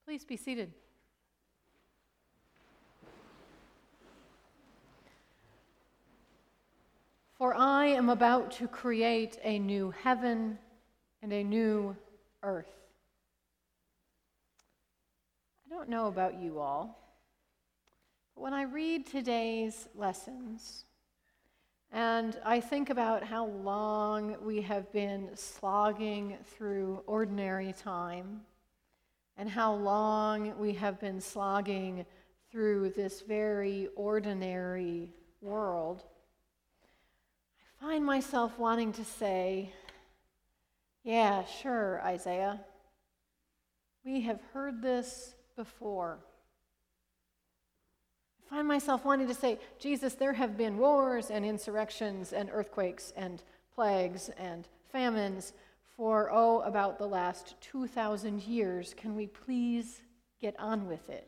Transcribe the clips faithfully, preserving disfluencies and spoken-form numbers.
Please be seated. For I am about to create a new heaven and a new earth. I don't know about you all, but when I read today's lessons, and I think about how long we have been slogging through ordinary time, and how long we have been slogging through this very ordinary world, I find myself wanting to say, yeah, sure, Isaiah. We have heard this before. I find myself wanting to say, Jesus, there have been wars and insurrections and earthquakes and plagues and famines for, oh, about the last two thousand years. Can we please get on with it?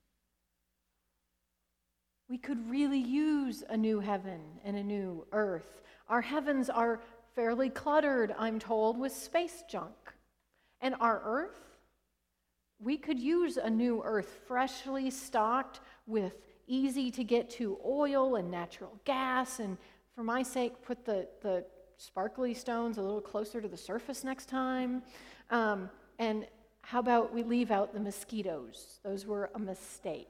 We could really use a new heaven and a new earth. Our heavens are fairly cluttered, I'm told, with space junk. And our earth, we could use a new earth, freshly stocked with easy to get to oil and natural gas, and for my sake, put the, the sparkly stones a little closer to the surface next time. Um, and how about we leave out the mosquitoes? Those were a mistake.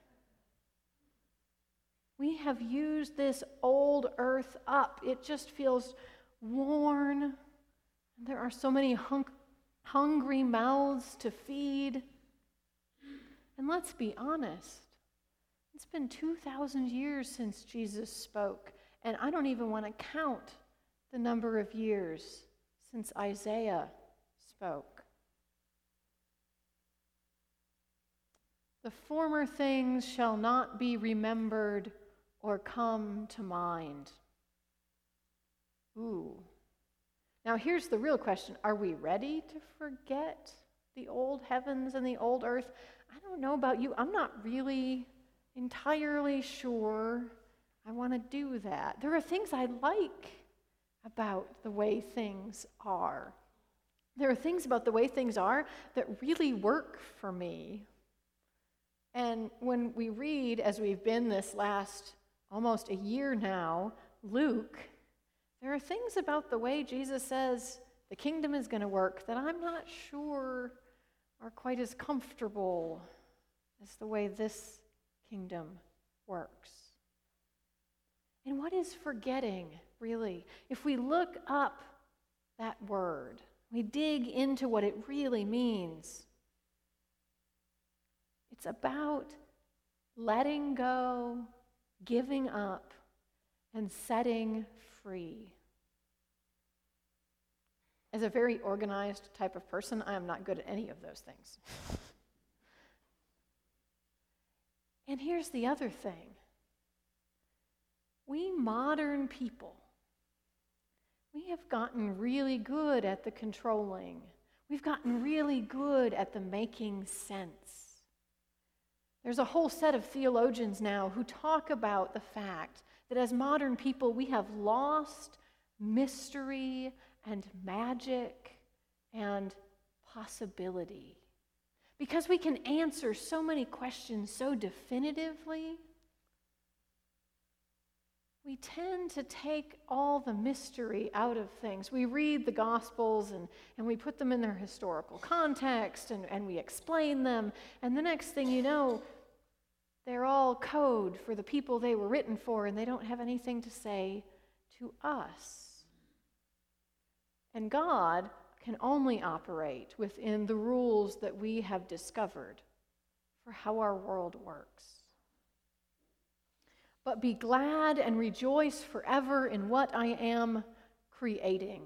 We have used this old earth up. It just feels worn. There are so many hung- hungry mouths to feed. And let's be honest, it's been two thousand years since Jesus spoke, and I don't even want to count the number of years since Isaiah spoke. The former things shall not be remembered or come to mind. Ooh. Now here's the real question. Are we ready to forget the old heavens and the old earth? I don't know about you. I'm not really entirely sure I want to do that. There are things I like about the way things are. There are things about the way things are that really work for me. And when we read, as we've been this last almost a year now, Luke, there are things about the way Jesus says the kingdom is going to work that I'm not sure are quite as comfortable as the way this kingdom works. And what is forgetting, really? If we look up that word, we dig into what it really means, it's about letting go, giving up, and setting free. As a very organized type of person, I am not good at any of those things. And here's the other thing. We modern people, we have gotten really good at the controlling. We've gotten really good at the making sense. There's a whole set of theologians now who talk about the fact that as modern people, we have lost mystery and magic and possibility. Because we can answer so many questions so definitively, we tend to take all the mystery out of things. We read the Gospels and, and we put them in their historical context and, and we explain them, and the next thing you know, they're all code for the people they were written for, and they don't have anything to say to us. And God can only operate within the rules that we have discovered for how our world works. But be glad and rejoice forever in what I am creating.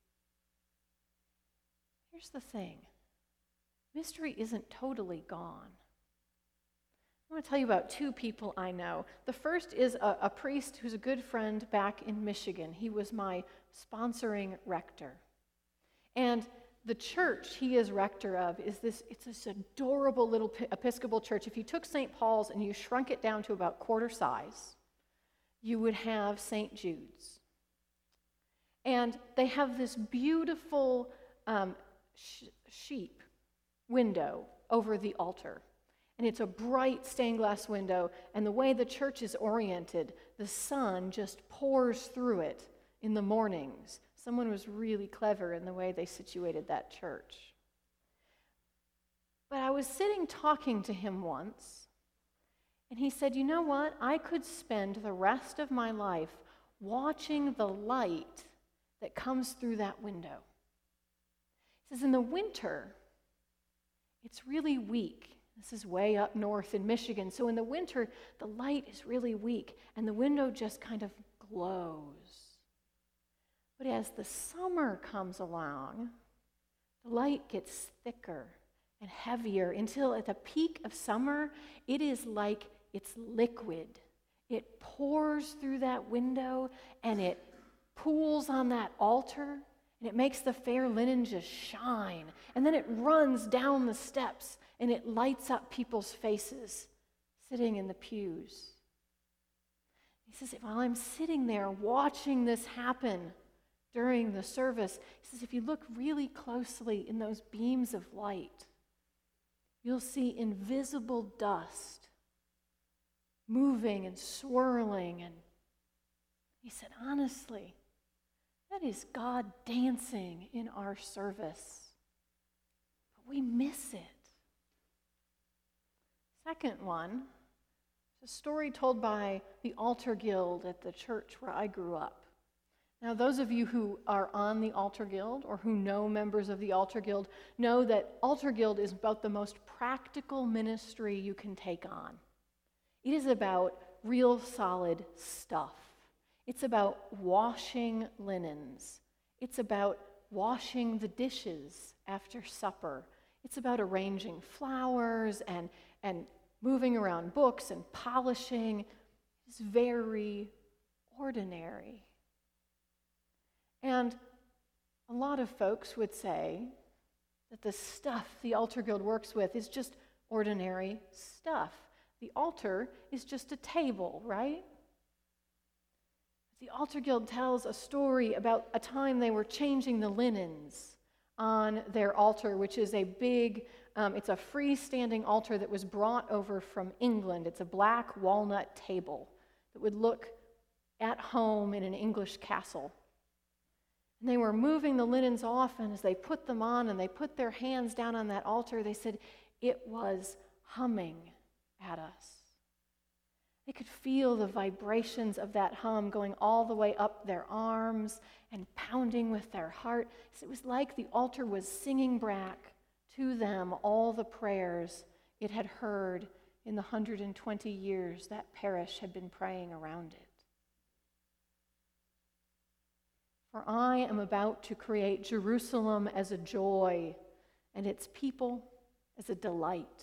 Here's the thing. Mystery isn't totally gone. I want to tell you about two people I know. The first is a, a priest who's a good friend back in Michigan. He was my sponsoring rector. And the church he is rector of is this, it's this adorable little Episcopal church. If you took Saint Paul's and you shrunk it down to about quarter size, you would have Saint Jude's. And they have this beautiful um, sh- sheep window over the altar. And it's a bright stained glass window, and the way the church is oriented, the sun just pours through it in the mornings. Someone was really clever in the way they situated that church. But I was sitting talking to him once, and he said, you know what? I could spend the rest of my life watching the light that comes through that window. He says, in the winter, it's really weak. This is way up north in Michigan. So in the winter, the light is really weak, and the window just kind of glows. But as the summer comes along, the light gets thicker and heavier until at the peak of summer, it is like it's liquid. It pours through that window, and it pools on that altar, and it makes the fair linen just shine. And then it runs down the steps, and it lights up people's faces sitting in the pews. He says, while I'm sitting there watching this happen during the service, he says, if you look really closely in those beams of light, you'll see invisible dust moving and swirling. And he said, honestly, that is God dancing in our service. But we miss it. Second one, it's a story told by the Altar Guild at the church where I grew up. Now, those of you who are on the Altar Guild or who know members of the Altar Guild know that Altar Guild is about the most practical ministry you can take on. It is about real solid stuff. It's about washing linens. It's about washing the dishes after supper. It's about arranging flowers and, and moving around books and polishing. It's very ordinary. And a lot of folks would say that the stuff the Altar Guild works with is just ordinary stuff. The altar is just a table, right? The Altar Guild tells a story about a time they were changing the linens on their altar, which is a big, um, it's a freestanding altar that was brought over from England. It's a black walnut table that would look at home in an English castle. And they were moving the linens off, and as they put them on and they put their hands down on that altar, they said it was humming at us. They could feel the vibrations of that hum going all the way up their arms and pounding with their heart. It was like the altar was singing back to them all the prayers it had heard in the one hundred twenty years that parish had been praying around it. For I am about to create Jerusalem as a joy and its people as a delight.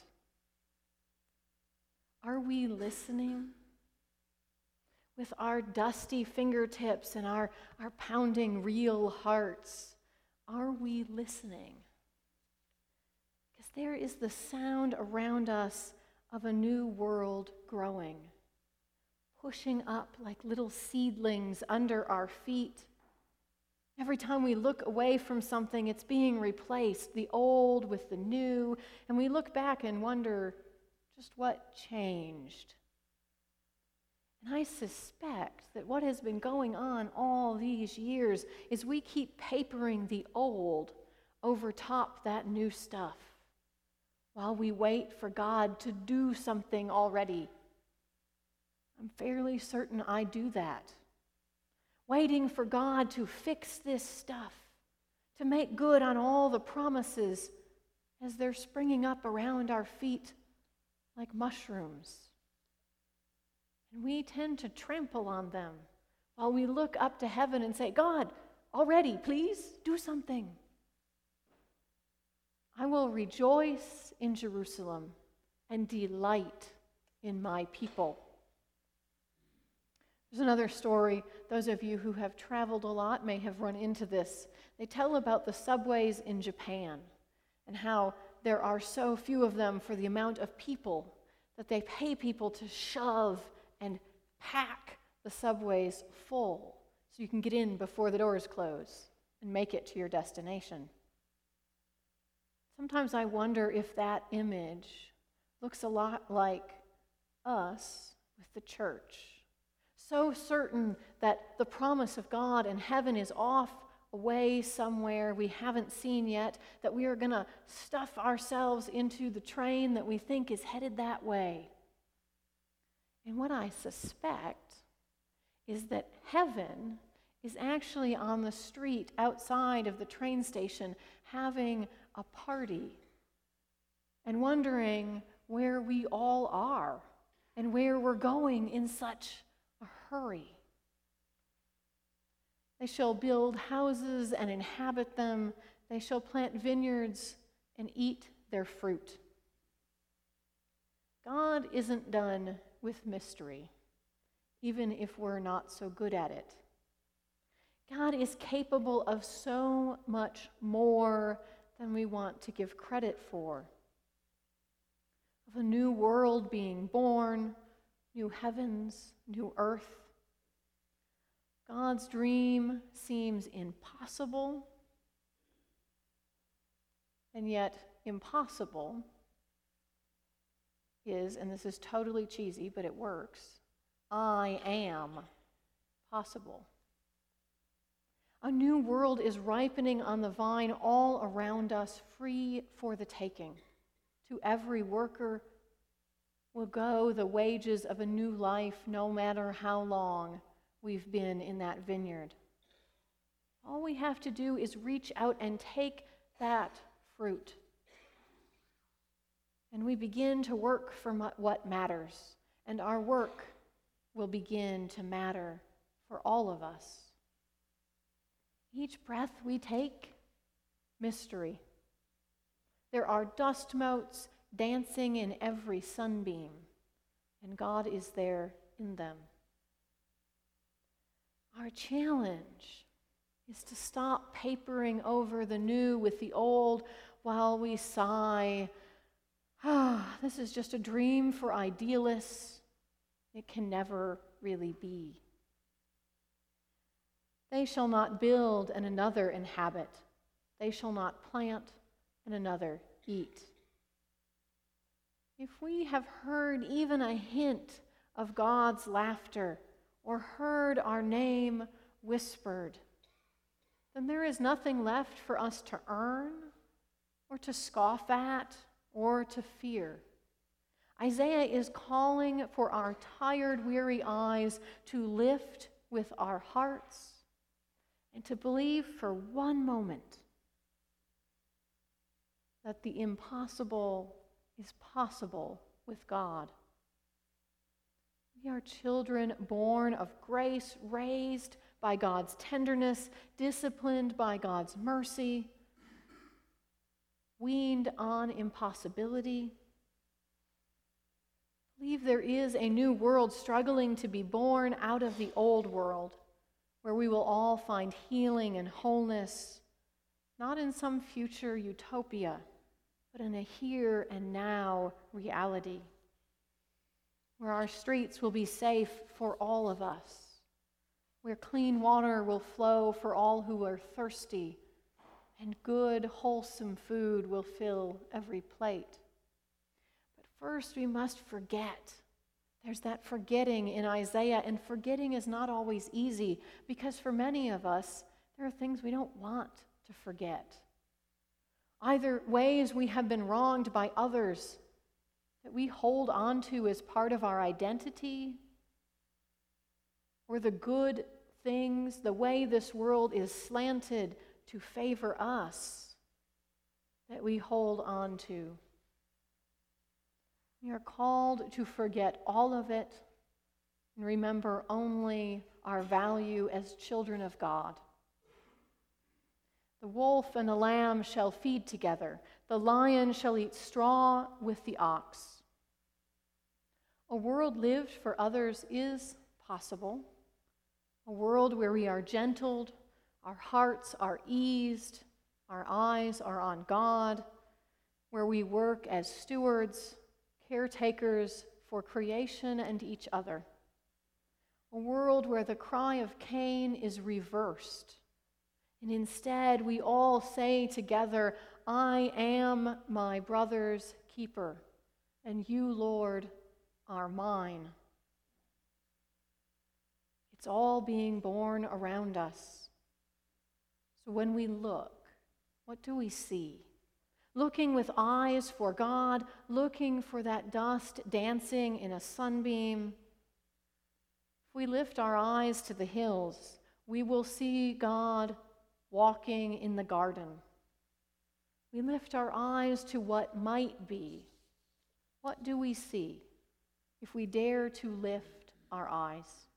Are we listening? With our dusty fingertips and our, our pounding real hearts, are we listening? Because there is the sound around us of a new world growing, pushing up like little seedlings under our feet. Every time we look away from something, it's being replaced, the old with the new, and we look back and wonder just what changed. And I suspect that what has been going on all these years is we keep papering the old over top that new stuff while we wait for God to do something already. I'm fairly certain I do that. Waiting for God to fix this stuff, to make good on all the promises as they're springing up around our feet like mushrooms. And we tend to trample on them while we look up to heaven and say, God, already, please do something. I will rejoice in Jerusalem and delight in my people. There's another story. Those of you who have traveled a lot may have run into this. They tell about the subways in Japan and how there are so few of them for the amount of people that they pay people to shove and pack the subways full so you can get in before the doors close and make it to your destination. Sometimes I wonder if that image looks a lot like us with the church. So certain that the promise of God and heaven is off away somewhere we haven't seen yet, that we are going to stuff ourselves into the train that we think is headed that way. And what I suspect is that heaven is actually on the street outside of the train station having a party and wondering where we all are and where we're going in such a hurry. They shall build houses and inhabit them. They shall plant vineyards and eat their fruit. God isn't done with mystery, even if we're not so good at it. God is capable of so much more than we want to give credit for. Of a new world being born, new heavens, new earth. God's dream seems impossible, and yet impossible is, and this is totally cheesy, but it works, I am possible. A new world is ripening on the vine all around us, free for the taking. To every worker will go the wages of a new life, no matter how long we've been in that vineyard. All we have to do is reach out and take that fruit. And we begin to work for what matters. And our work will begin to matter for all of us. Each breath we take, mystery. There are dust motes dancing in every sunbeam, and God is there in them. Our challenge is to stop papering over the new with the old while we sigh, ah, this is just a dream for idealists. It can never really be. They shall not build and another inhabit. They shall not plant and another eat. If we have heard even a hint of God's laughter or heard our name whispered, then there is nothing left for us to earn or to scoff at or to fear. Isaiah is calling for our tired, weary eyes to lift with our hearts and to believe for one moment that the impossible is possible with God. We are children born of grace, raised by God's tenderness, disciplined by God's mercy, weaned on impossibility. I believe there is a new world struggling to be born out of the old world, where we will all find healing and wholeness, not in some future utopia, but in a here and now reality, where our streets will be safe for all of us, where clean water will flow for all who are thirsty, and good, wholesome food will fill every plate. But first, we must forget. There's that forgetting in Isaiah, and forgetting is not always easy, because for many of us, there are things we don't want to forget. Either ways we have been wronged by others that we hold on to as part of our identity, or the good things, the way this world is slanted to favor us, that we hold on to. We are called to forget all of it and remember only our value as children of God. The wolf and the lamb shall feed together. The lion shall eat straw with the ox. A world lived for others is possible. A world where we are gentled, our hearts are eased, our eyes are on God, where we work as stewards, caretakers for creation and each other. A world where the cry of Cain is reversed, and instead we all say together, I am my brother's keeper, and you, Lord, are mine. It's all being born around us. So when we look, what do we see? Looking with eyes for God, looking for that dust dancing in a sunbeam. If we lift our eyes to the hills, we will see God walking in the garden. We lift our eyes to what might be. What do we see if we dare to lift our eyes?